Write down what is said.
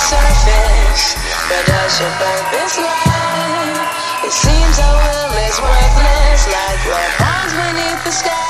surface, but does your purpose lie? It seems our will is worthless, like what bonds beneath the sky.